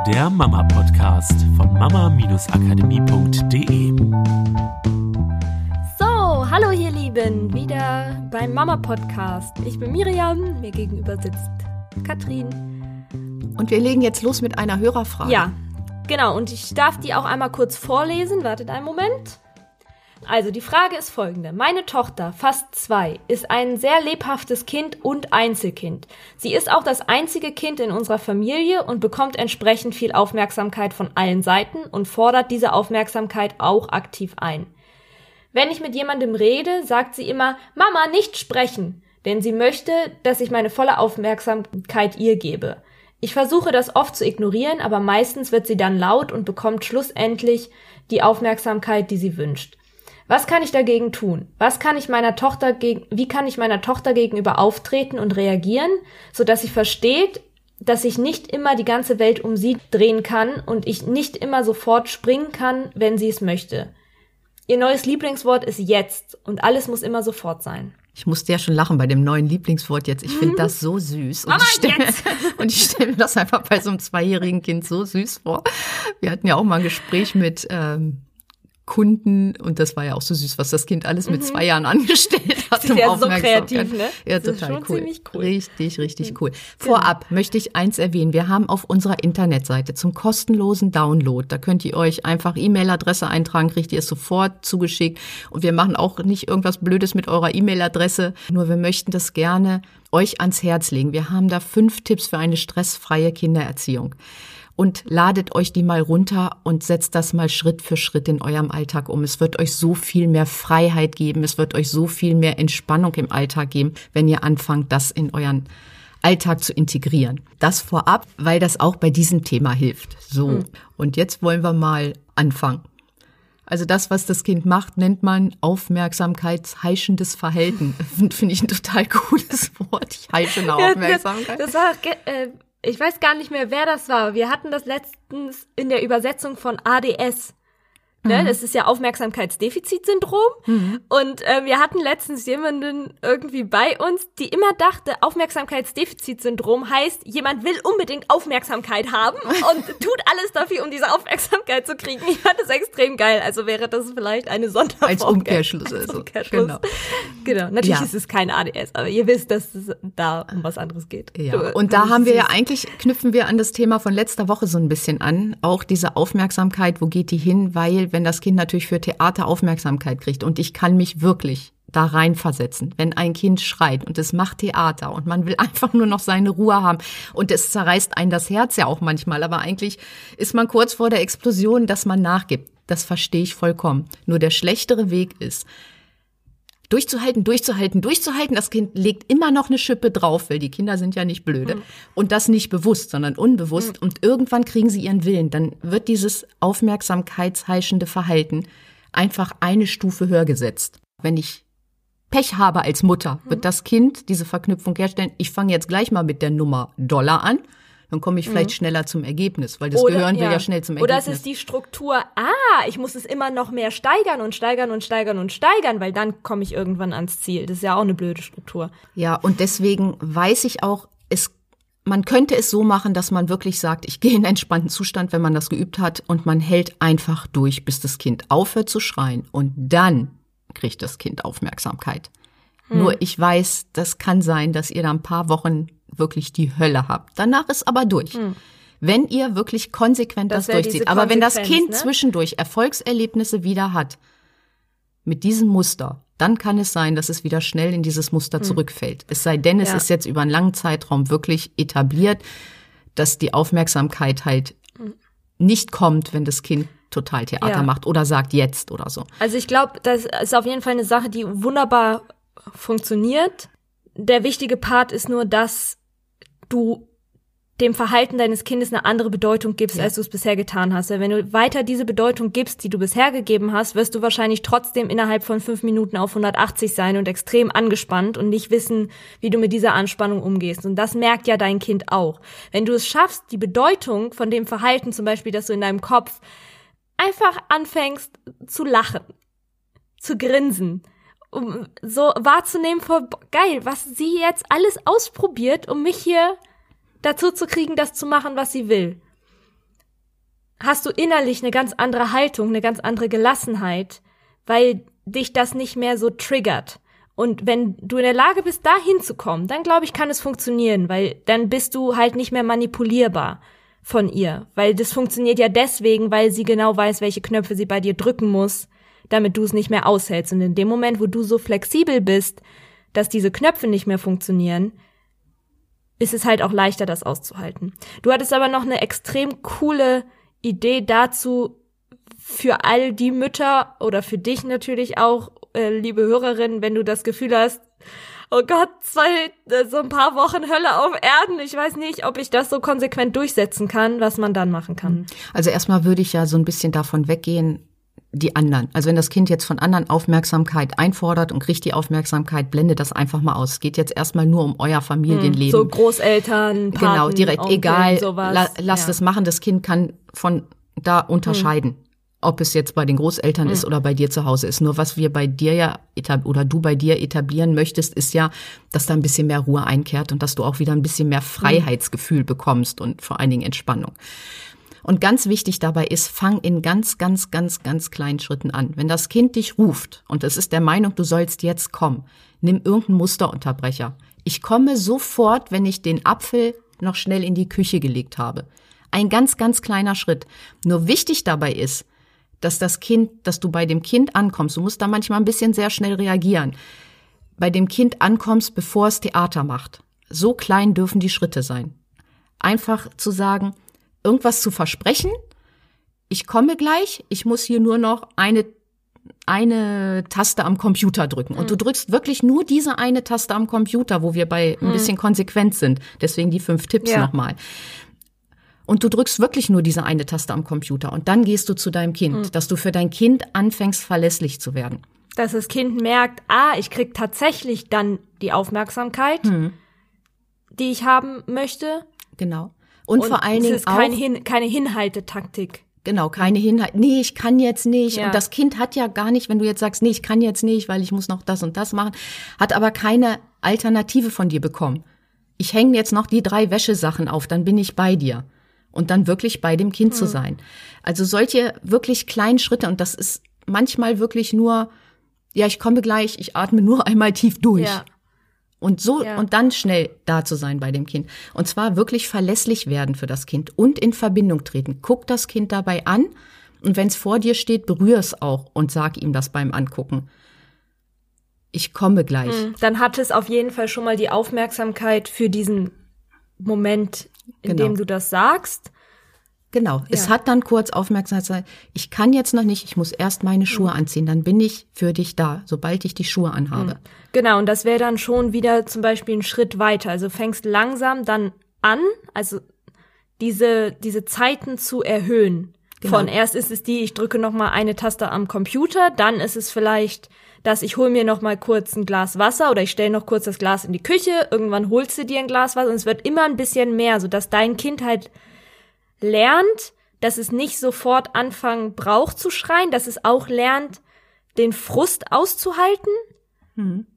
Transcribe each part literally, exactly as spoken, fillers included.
der Mama-Podcast von mama-akademie punkt de. So, hallo ihr Lieben, wieder beim Mama-Podcast. Ich bin Miriam, mir gegenüber sitzt Katrin. Und wir legen jetzt los mit einer Hörerfrage. Ja, genau, und ich darf die auch einmal kurz vorlesen. Wartet einen Moment. Also, die Frage ist folgende. Meine Tochter, fast zwei, ist ein sehr lebhaftes Kind und Einzelkind. Sie ist auch das einzige Kind in unserer Familie und bekommt entsprechend viel Aufmerksamkeit von allen Seiten und fordert diese Aufmerksamkeit auch aktiv ein. Wenn ich mit jemandem rede, sagt sie immer, Mama, nicht sprechen, denn sie möchte, dass ich meine volle Aufmerksamkeit ihr gebe. Ich versuche das oft zu ignorieren, aber meistens wird sie dann laut und bekommt schlussendlich die Aufmerksamkeit, die sie wünscht. Was kann ich dagegen tun? Was kann ich meiner Tochter gegen, wie kann ich meiner Tochter gegenüber auftreten und reagieren, sodass sie versteht, dass ich nicht immer die ganze Welt um sie drehen kann und ich nicht immer sofort springen kann, wenn sie es möchte. Ihr neues Lieblingswort ist jetzt und alles muss immer sofort sein. Ich musste ja schon lachen bei dem neuen Lieblingswort jetzt. Ich finde mhm. das so süß. Und Mama, ich stelle jetzt! Und ich stelle mir das einfach bei so einem zweijährigen Kind so süß vor. Wir hatten ja auch mal ein Gespräch mit ähm, Kunden und das war ja auch so süß, was das Kind alles mit mhm. zwei Jahren angestellt hat. Das ist ja so kreativ, ne? Ja, das total ist schon cool. Ziemlich cool. Richtig, richtig cool. Vorab genau. möchte ich eins erwähnen. Wir haben auf unserer Internetseite zum kostenlosen Download, da könnt ihr euch einfach E-Mail-Adresse eintragen, kriegt ihr es sofort zugeschickt. Und wir machen auch nicht irgendwas Blödes mit eurer E-Mail-Adresse, nur wir möchten das gerne euch ans Herz legen. Wir haben da fünf Tipps für eine stressfreie Kindererziehung. Und ladet euch die mal runter und setzt das mal Schritt für Schritt in eurem Alltag um. Es wird euch so viel mehr Freiheit geben, es wird euch so viel mehr Entspannung im Alltag geben, wenn ihr anfangt, das in euren Alltag zu integrieren. Das vorab, weil das auch bei diesem Thema hilft. So, mhm. und jetzt wollen wir mal anfangen. Also das, was das Kind macht, nennt man aufmerksamkeitsheischendes Verhalten. Finde ich ein total cooles Wort, ich heische eine Aufmerksamkeit. Das, das war... Äh Ich weiß gar nicht mehr, wer das war. Wir hatten das letztens in der Übersetzung von A D S. Ne? Mhm. Das ist ja Aufmerksamkeitsdefizitsyndrom. Mhm. Und äh, wir hatten letztens jemanden irgendwie bei uns, die immer dachte, Aufmerksamkeitsdefizitsyndrom heißt, jemand will unbedingt Aufmerksamkeit haben und tut alles dafür, um diese Aufmerksamkeit zu kriegen. Ich fand das extrem geil. Also wäre das vielleicht eine Sonderform. Als Umkehrschluss. Als also. Umkehrschluss. Genau. Genau. Natürlich ja. ist es kein A D S, aber ihr wisst, dass es da um was anderes geht. Ja. Und da haben wir ja eigentlich, knüpfen wir an das Thema von letzter Woche so ein bisschen an. Auch diese Aufmerksamkeit, wo geht die hin? Weil wenn das Kind natürlich für Theater Aufmerksamkeit kriegt und ich kann mich wirklich da reinversetzen, wenn ein Kind schreit und es macht Theater und man will einfach nur noch seine Ruhe haben und es zerreißt einen das Herz ja auch manchmal, aber eigentlich ist man kurz vor der Explosion, dass man nachgibt. Das verstehe ich vollkommen. Nur der schlechtere Weg ist, durchzuhalten, durchzuhalten, durchzuhalten. Das Kind legt immer noch eine Schippe drauf, weil die Kinder sind ja nicht blöde. Mhm. Und das nicht bewusst, sondern unbewusst. Mhm. Und irgendwann kriegen sie ihren Willen. Dann wird dieses aufmerksamkeitsheischende Verhalten einfach eine Stufe höher gesetzt. Wenn ich Pech habe als Mutter, wird mhm. das Kind diese Verknüpfung herstellen. Ich fange jetzt gleich mal mit der Nummer Dollar an. Dann komme ich vielleicht mhm. schneller zum Ergebnis, weil das oder, Gehirn will ja. ja schnell zum Ergebnis. Oder es ist die Struktur, ah, ich muss es immer noch mehr steigern und steigern und steigern und steigern, weil dann komme ich irgendwann ans Ziel. Das ist ja auch eine blöde Struktur. Ja, und deswegen weiß ich auch, es, man könnte es so machen, dass man wirklich sagt, ich gehe in einen entspannten Zustand, wenn man das geübt hat und man hält einfach durch, bis das Kind aufhört zu schreien und dann kriegt das Kind Aufmerksamkeit. Hm. Nur ich weiß, das kann sein, dass ihr da ein paar Wochen wirklich die Hölle habt. Danach ist aber durch. Hm. Wenn ihr wirklich konsequent das, das durchzieht. Aber wenn das Kind ne? zwischendurch Erfolgserlebnisse wieder hat, mit diesem Muster, dann kann es sein, dass es wieder schnell in dieses Muster hm. zurückfällt. Es sei denn, es ja. ist jetzt über einen langen Zeitraum wirklich etabliert, dass die Aufmerksamkeit halt hm. nicht kommt, wenn das Kind total Theater ja. macht oder sagt jetzt oder so. Also ich glaube, das ist auf jeden Fall eine Sache, die wunderbar funktioniert. Der wichtige Part ist nur, dass du dem Verhalten deines Kindes eine andere Bedeutung gibst, ja. als du es bisher getan hast. Weil wenn du weiter diese Bedeutung gibst, die du bisher gegeben hast, wirst du wahrscheinlich trotzdem innerhalb von fünf Minuten auf hundertachtzig sein und extrem angespannt und nicht wissen, wie du mit dieser Anspannung umgehst. Und das merkt ja dein Kind auch. Wenn du es schaffst, die Bedeutung von dem Verhalten, zum Beispiel, dass du in deinem Kopf einfach anfängst zu lachen, zu grinsen, um so wahrzunehmen, vor geil, was sie jetzt alles ausprobiert, um mich hier dazu zu kriegen, das zu machen, was sie will. hast du innerlich eine ganz andere Haltung, eine ganz andere Gelassenheit, weil dich das nicht mehr so triggert. Und wenn du in der Lage bist, da hinzukommen, dann glaube ich, kann es funktionieren, weil dann bist du halt nicht mehr manipulierbar von ihr. Weil das funktioniert ja deswegen, weil sie genau weiß, welche Knöpfe sie bei dir drücken muss, damit du es nicht mehr aushältst. Und in dem Moment, wo du so flexibel bist, dass diese Knöpfe nicht mehr funktionieren, ist es halt auch leichter, das auszuhalten. Du hattest aber noch eine extrem coole Idee dazu für all die Mütter oder für dich natürlich auch, äh, liebe Hörerin, wenn du das Gefühl hast, oh Gott, zwei, äh, so ein paar Wochen Hölle auf Erden. Ich weiß nicht, ob ich das so konsequent durchsetzen kann, was man dann machen kann. Also erstmal würde ich ja so ein bisschen davon weggehen, die anderen. Also wenn das Kind jetzt von anderen Aufmerksamkeit einfordert und kriegt die Aufmerksamkeit, blende das einfach mal aus. Es geht jetzt erstmal nur um euer Familienleben. So Großeltern, Paten, genau, direkt Onkeln, egal, sowas. La, lass ja. das machen. Das Kind kann von da unterscheiden, hm. ob es jetzt bei den Großeltern hm. ist oder bei dir zu Hause ist. Nur was wir bei dir ja etab- oder du bei dir etablieren möchtest, ist ja, dass da ein bisschen mehr Ruhe einkehrt und dass du auch wieder ein bisschen mehr Freiheitsgefühl hm. bekommst und vor allen Dingen Entspannung. Und ganz wichtig dabei ist, fang in ganz, ganz, ganz, ganz kleinen Schritten an. Wenn das Kind dich ruft und es ist der Meinung, du sollst jetzt kommen, nimm irgendeinen Musterunterbrecher. Ich komme sofort, wenn ich den Apfel noch schnell in die Küche gelegt habe. Ein ganz, ganz kleiner Schritt. Nur wichtig dabei ist, dass das Kind, dass du bei dem Kind ankommst. Du musst da manchmal ein bisschen sehr schnell reagieren. Bei dem Kind ankommst, bevor es Theater macht. So klein dürfen die Schritte sein. Einfach zu sagen, irgendwas zu versprechen, ich komme gleich, ich muss hier nur noch eine eine Taste am Computer drücken. Und mhm. du drückst wirklich nur diese eine Taste am Computer, wo wir bei ein mhm. bisschen konsequent sind. Deswegen die fünf Tipps ja. nochmal. Und du drückst wirklich nur diese eine Taste am Computer. Und dann gehst du zu deinem Kind, mhm. dass du für dein Kind anfängst, verlässlich zu werden. Dass das Kind merkt, ah, ich krieg tatsächlich dann die Aufmerksamkeit, mhm. die ich haben möchte. Genau. Und, und vor allen Dingen es ist auch keine, Hin- keine Hinhaltetaktik. Genau, keine Hinhalte. Nee, ich kann jetzt nicht. Ja. Und das Kind hat ja gar nicht, wenn du jetzt sagst, nee, ich kann jetzt nicht, weil ich muss noch das und das machen, hat aber keine Alternative von dir bekommen. Ich hänge jetzt noch die drei Wäschesachen auf, dann bin ich bei dir. Und dann wirklich bei dem Kind mhm. zu sein. Also solche wirklich kleinen Schritte, und das ist manchmal wirklich nur, ja, ich komme gleich, ich atme nur einmal tief durch. Ja. Und so, ja. und dann schnell da zu sein bei dem Kind. Und zwar wirklich verlässlich werden für das Kind und in Verbindung treten. Guck das Kind dabei an und wenn es vor dir steht, berühr es auch und sag ihm das beim Angucken. Ich komme gleich. Dann hat es auf jeden Fall schon mal die Aufmerksamkeit für diesen Moment, in genau. dem du das sagst. Genau, ja. Es hat dann kurz Aufmerksamkeit. Ich kann jetzt noch nicht, ich muss erst meine Schuhe mhm. anziehen, dann bin ich für dich da, sobald ich die Schuhe anhabe. Mhm. Genau, und das wäre dann schon wieder zum Beispiel ein Schritt weiter. Also fängst langsam dann an, also diese diese Zeiten zu erhöhen. Genau. Von erst ist es die, ich drücke noch mal eine Taste am Computer, dann ist es vielleicht, dass ich hole mir noch mal kurz ein Glas Wasser oder ich stelle noch kurz das Glas in die Küche, irgendwann holst du dir ein Glas Wasser und es wird immer ein bisschen mehr, sodass dein Kind halt lernt, dass es nicht sofort anfangen braucht zu schreien, dass es auch lernt, den Frust auszuhalten mhm.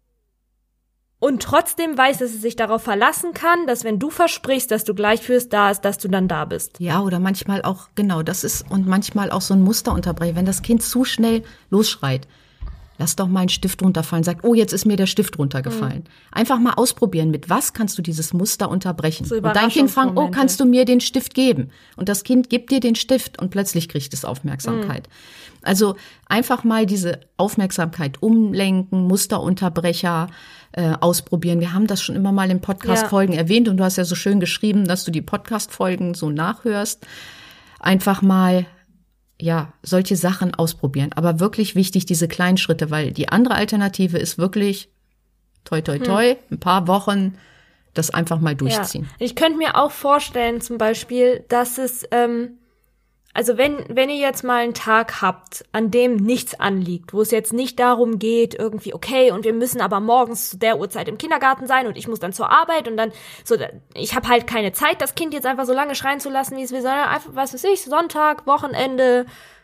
und trotzdem weiß, dass es sich darauf verlassen kann, dass wenn du versprichst, dass du gleich fürs da ist, dass du dann da bist. Ja, oder manchmal auch, genau, das ist, und manchmal auch so ein Muster unterbrechen, wenn das Kind zu schnell losschreit. Lass doch mal einen Stift runterfallen, sagt, oh, jetzt ist mir der Stift runtergefallen. Mhm. Einfach mal ausprobieren, mit was kannst du dieses Muster unterbrechen. So, und dein Kind fängt, oh, kannst du mir den Stift geben? Und das Kind gibt dir den Stift und plötzlich kriegt es Aufmerksamkeit. Mhm. Also einfach mal diese Aufmerksamkeit umlenken, Musterunterbrecher äh, ausprobieren. Wir haben das schon immer mal in Podcast-Folgen ja. erwähnt und du hast ja so schön geschrieben, dass du die Podcast-Folgen so nachhörst. Einfach mal ja, solche Sachen ausprobieren. Aber wirklich wichtig, diese kleinen Schritte, weil die andere Alternative ist wirklich toi, toi, toi, hm. ein paar Wochen das einfach mal durchziehen. Ja. Ich könnte mir auch vorstellen, zum Beispiel, dass es, ähm, also wenn, wenn ihr jetzt mal einen Tag habt, an dem nichts anliegt, wo es jetzt nicht darum geht, irgendwie, okay, und wir müssen aber morgens zu der Uhrzeit im Kindergarten sein und ich muss dann zur Arbeit und dann, so, ich habe halt keine Zeit, das Kind jetzt einfach so lange schreien zu lassen, wie es will, sondern einfach, was weiß ich, Sonntag, Wochenende,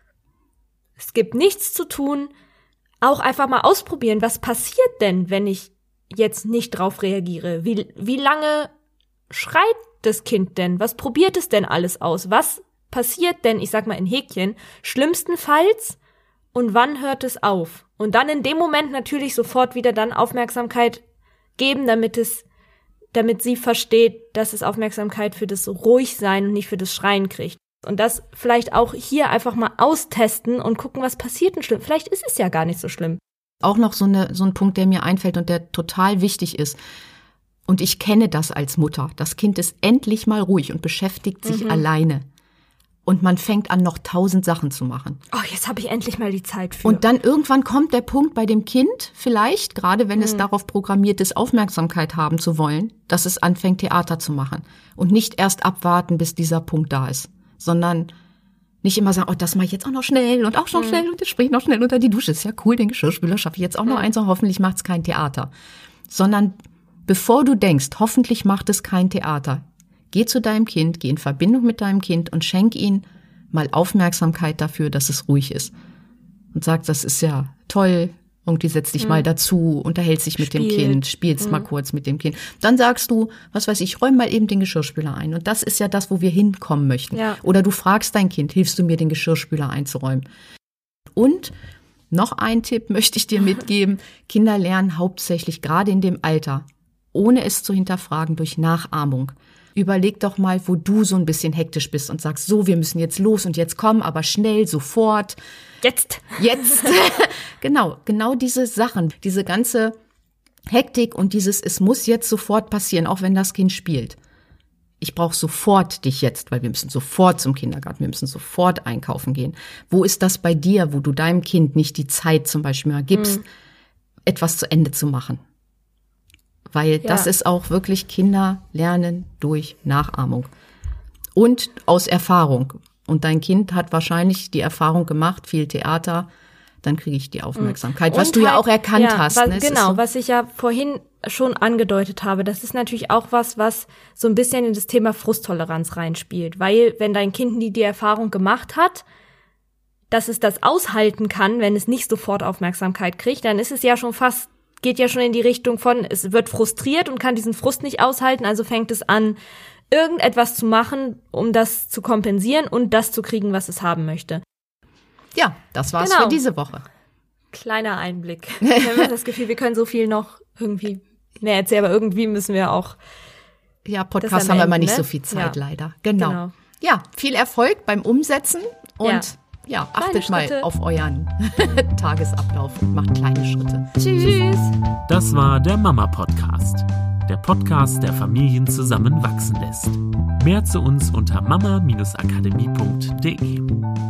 es gibt nichts zu tun, auch einfach mal ausprobieren, was passiert denn, wenn ich jetzt nicht drauf reagiere? Wie, wie lange schreit das Kind denn? Was probiert es denn alles aus? Was passiert denn, ich sag mal in Häkchen, schlimmstenfalls und wann hört es auf? Und dann in dem Moment natürlich sofort wieder dann Aufmerksamkeit geben, damit es, damit sie versteht, dass es Aufmerksamkeit für das Ruhigsein und nicht für das Schreien kriegt. Und das vielleicht auch hier einfach mal austesten und gucken, was passiert denn schlimm. Vielleicht ist es ja gar nicht so schlimm. Auch noch so, eine, so ein Punkt, der mir einfällt und der total wichtig ist. Und ich kenne das als Mutter. Das Kind ist endlich mal ruhig und beschäftigt sich mhm. alleine. Und man fängt an, noch tausend Sachen zu machen. Oh, jetzt habe ich endlich mal die Zeit für. Und dann irgendwann kommt der Punkt bei dem Kind, vielleicht, gerade wenn mhm. es darauf programmiert ist, Aufmerksamkeit haben zu wollen, dass es anfängt, Theater zu machen. Und nicht erst abwarten, bis dieser Punkt da ist, sondern nicht immer sagen, oh, das mache ich jetzt auch noch schnell und auch noch mhm. schnell und jetzt springe ich noch schnell unter die Dusche. Ist ja cool, den Geschirrspüler schaffe ich jetzt auch noch mhm. eins und hoffentlich macht es kein Theater. Sondern bevor du denkst, hoffentlich macht es kein Theater, geh zu deinem Kind, geh in Verbindung mit deinem Kind und schenk ihm mal Aufmerksamkeit dafür, dass es ruhig ist. Und sag, das ist ja toll, irgendwie setz dich mhm. mal dazu, unterhältst dich mit Spiel. dem Kind, spielst mhm. mal kurz mit dem Kind. Dann sagst du, was weiß ich, räum mal eben den Geschirrspüler ein. Und das ist ja das, wo wir hinkommen möchten. Ja. Oder du fragst dein Kind, hilfst du mir, den Geschirrspüler einzuräumen? Und noch ein Tipp möchte ich dir mitgeben. Kinder lernen hauptsächlich gerade in dem Alter, ohne es zu hinterfragen, durch Nachahmung. Überleg doch mal, wo du so ein bisschen hektisch bist und sagst, so, wir müssen jetzt los und jetzt kommen, aber schnell, sofort. Jetzt. Jetzt. Genau, genau diese Sachen, diese ganze Hektik und dieses, es muss jetzt sofort passieren, auch wenn das Kind spielt. Ich brauche sofort dich jetzt, weil wir müssen sofort zum Kindergarten, wir müssen sofort einkaufen gehen. Wo ist das bei dir, wo du deinem Kind nicht die Zeit zum Beispiel mal gibst, mhm. etwas zu Ende zu machen? Weil ja. das ist auch wirklich, Kinder lernen durch Nachahmung und aus Erfahrung. Und dein Kind hat wahrscheinlich die Erfahrung gemacht, viel Theater, dann kriege ich die Aufmerksamkeit, und was du halt, ja auch erkannt ja, hast. Was, ne? Genau, so, was ich ja vorhin schon angedeutet habe, das ist natürlich auch was, was so ein bisschen in das Thema Frusttoleranz reinspielt. Weil wenn dein Kind nie die Erfahrung gemacht hat, dass es das aushalten kann, wenn es nicht sofort Aufmerksamkeit kriegt, dann ist es ja schon fast, geht ja schon in die Richtung von, es wird frustriert und kann diesen Frust nicht aushalten, also fängt es an, irgendetwas zu machen, um das zu kompensieren und das zu kriegen, was es haben möchte. Ja, das war's genau. für diese Woche. Kleiner Einblick. Wir haben das Gefühl, wir können so viel noch irgendwie mehr erzählen, aber irgendwie müssen wir auch. Ja, Podcast haben wir immer nicht ne? so viel Zeit, ja. leider. Genau. genau. Ja, viel Erfolg beim Umsetzen und ja, ja achtet mal auf euren Tagesablauf und macht kleine Schritte. Tschüss. Das war der Mama-Podcast. Der Podcast, der Familien zusammenwachsen lässt. Mehr zu uns unter mama Bindestrich akademie punkt de.